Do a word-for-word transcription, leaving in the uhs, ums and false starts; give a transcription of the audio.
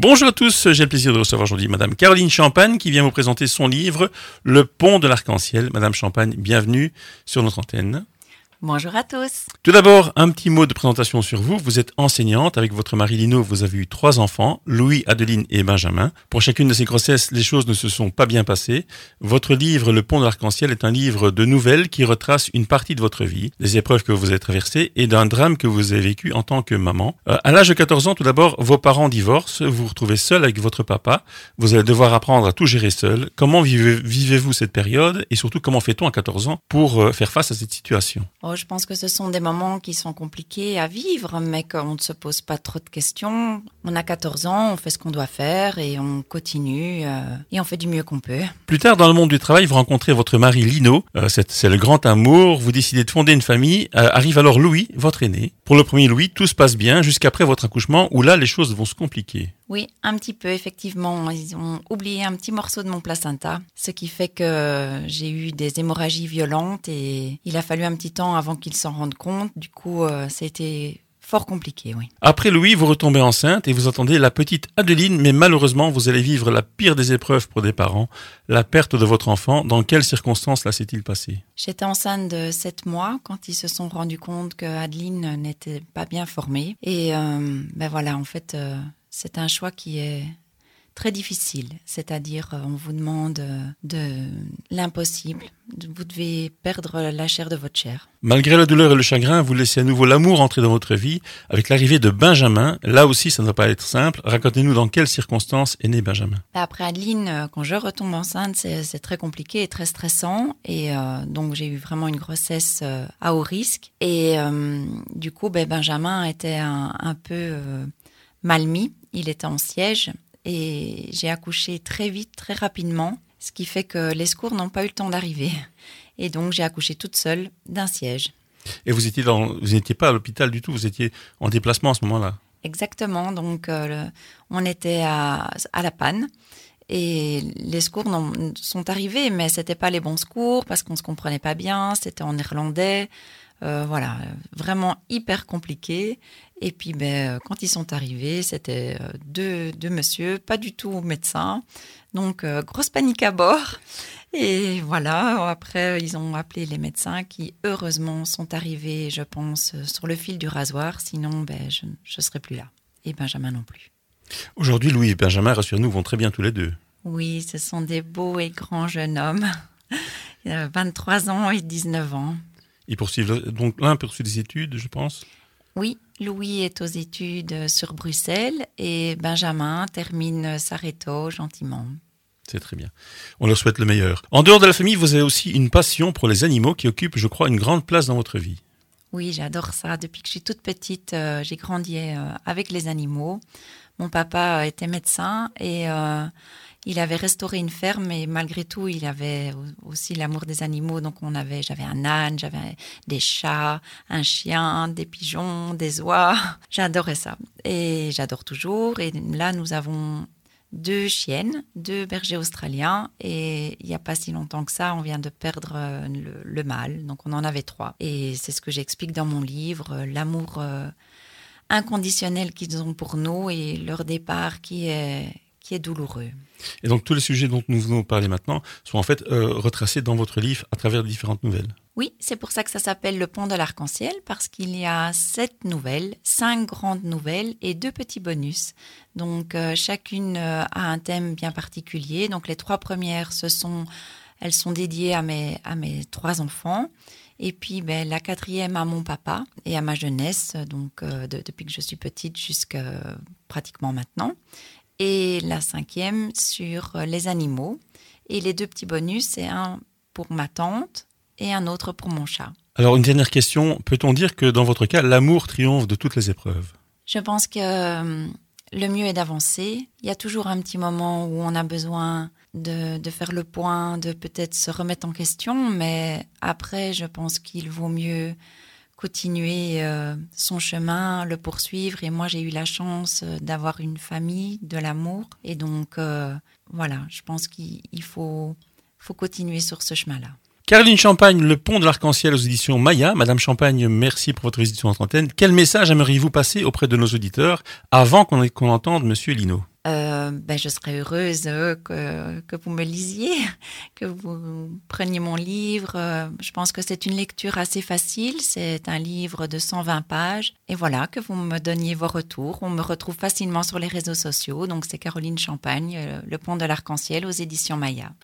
Bonjour à tous, j'ai le plaisir de recevoir aujourd'hui Madame Caroline Champagne qui vient vous présenter son livre « Le pont de l'arc-en-ciel ». Madame Champagne, bienvenue sur notre antenne. Bonjour à tous. Tout d'abord, un petit mot de présentation sur vous. Vous êtes enseignante. Avec votre mari Lino, vous avez eu trois enfants, Louis, Adeline et Benjamin. Pour chacune de ces grossesses, les choses ne se sont pas bien passées. Votre livre, Le pont de l'arc-en-ciel, est un livre de nouvelles qui retrace une partie de votre vie, des épreuves que vous avez traversées et d'un drame que vous avez vécu en tant que maman. Euh, à l'âge de quatorze ans, tout d'abord, vos parents divorcent. Vous vous retrouvez seul avec votre papa. Vous allez devoir apprendre à tout gérer seul. Comment vivez- vivez-vous cette période et surtout, comment fait-on à quatorze ans pour euh, faire face à cette situation ? Oh, je pense que ce sont des moments qui sont compliqués à vivre, mais qu'on ne se pose pas trop de questions. On a quatorze ans, on fait ce qu'on doit faire et on continue euh, et on fait du mieux qu'on peut. Plus tard, dans le monde du travail, vous rencontrez votre mari Lino. Euh, c'est, c'est le grand amour. Vous décidez de fonder une famille. Euh, arrive alors Louis, votre aîné. Pour le premier Louis, tout se passe bien jusqu'après votre accouchement où là, les choses vont se compliquer. Oui, un petit peu, effectivement. Ils ont oublié un petit morceau de mon placenta, ce qui fait que j'ai eu des hémorragies violentes et il a fallu un petit temps avant qu'ils s'en rendent compte. Du coup, euh, ça a été fort compliqué, oui. Après Louis, vous retombez enceinte et vous attendez la petite Adeline, mais malheureusement, vous allez vivre la pire des épreuves pour des parents, la perte de votre enfant. Dans quelles circonstances là s'est-il passé ? J'étais enceinte de sept mois quand ils se sont rendus compte que Adeline n'était pas bien formée. Et euh, ben voilà, en fait, euh, c'est un choix qui est très difficile. C'est-à-dire, euh, on vous demande euh, de l'impossible. Vous devez perdre la chair de votre chair. Malgré la douleur et le chagrin, vous laissez à nouveau l'amour entrer dans votre vie. Avec l'arrivée de Benjamin, là aussi, ça ne va pas être simple. Racontez-nous dans quelles circonstances est né Benjamin. Après Adeline, euh, quand je retombe enceinte, c'est, c'est très compliqué et très stressant. Et euh, donc, j'ai eu vraiment une grossesse euh, à haut risque. Et euh, du coup, ben, Benjamin était un, un peu euh, mal mis. Il était en siège. Et j'ai accouché très vite, très rapidement, ce qui fait que les secours n'ont pas eu le temps d'arriver. Et donc, j'ai accouché toute seule d'un siège. Et vous étiez dans, vous n'étiez pas à l'hôpital du tout, vous étiez en déplacement à ce moment-là. Exactement. Donc, euh, le, on était à, à La Panne. Et les secours n'ont, sont arrivés, mais c'était pas les bons secours parce qu'on se comprenait pas bien. C'était en néerlandais. Euh, voilà, vraiment hyper compliqué. Et puis, ben, quand ils sont arrivés, c'était deux, deux messieurs, pas du tout médecins. Donc, euh, grosse panique à bord. Et voilà, après, ils ont appelé les médecins qui, heureusement, sont arrivés, je pense, sur le fil du rasoir. Sinon, ben, je ne serais plus là. Et Benjamin non plus. Aujourd'hui, Louis et Benjamin, rassurez-nous, vont très bien tous les deux. Oui, ce sont des beaux et grands jeunes hommes. vingt-trois ans et dix-neuf ans. Ils poursuivent, donc l'un poursuit des études, je pense. Oui, Louis est aux études sur Bruxelles et Benjamin termine sa réto gentiment. C'est très bien. On leur souhaite le meilleur. En dehors de la famille, vous avez aussi une passion pour les animaux qui occupe, je crois, une grande place dans votre vie. Oui, j'adore ça. Depuis que je suis toute petite, euh, j'ai grandi euh, avec les animaux. Mon papa était médecin et euh, il avait restauré une ferme et malgré tout, il avait aussi l'amour des animaux. Donc, on avait, j'avais un âne, j'avais des chats, un chien, des pigeons, des oies. J'adorais ça et j'adore toujours. Et là, nous avons deux chiennes, deux bergers australiens et il n'y a pas si longtemps que ça, on vient de perdre le, le mâle. Donc, on en avait trois. Et c'est ce que j'explique dans mon livre, l'amour euh, inconditionnel qu'ils ont pour nous et leur départ qui est, qui est douloureux. Et donc, tous les sujets dont nous venons de parler maintenant sont en fait euh, retracés dans votre livre à travers différentes nouvelles. Oui, c'est pour ça que ça s'appelle Le pont de l'arc-en-ciel, parce qu'il y a sept nouvelles, cinq grandes nouvelles et deux petits bonus. Donc, euh, chacune euh, a un thème bien particulier. Donc, les trois premières, ce sont, elles sont dédiées à mes, à mes trois enfants. Et puis, ben, la quatrième à mon papa et à ma jeunesse, donc euh, de, depuis que je suis petite jusqu'à pratiquement maintenant. Et la cinquième sur les animaux. Et les deux petits bonus, c'est un pour ma tante et un autre pour mon chat. Alors, une dernière question. Peut-on dire que dans votre cas, l'amour triomphe de toutes les épreuves ? Je pense que euh, le mieux est d'avancer. Il y a toujours un petit moment où on a besoin de, de faire le point, de peut-être se remettre en question. Mais après, je pense qu'il vaut mieux continuer euh, son chemin, le poursuivre. Et moi, j'ai eu la chance d'avoir une famille, de l'amour. Et donc, euh, voilà, je pense qu'il il faut, faut continuer sur ce chemin-là. Caroline Champagne, Le pont de l'arc-en-ciel aux éditions Maya. Madame Champagne, merci pour votre visite sur notre antenne. Quel message aimeriez-vous passer auprès de nos auditeurs avant qu'on, qu'on entende Monsieur Lino ? Euh, ben, je serais heureuse euh, que, que vous me lisiez, que vous preniez mon livre. Euh, Je pense que c'est une lecture assez facile. C'est un livre de cent vingt pages. Et voilà, que vous me donniez vos retours. On me retrouve facilement sur les réseaux sociaux. Donc, c'est Caroline Champagne, euh, Le Pont de l'Arc-en-Ciel aux éditions Maya.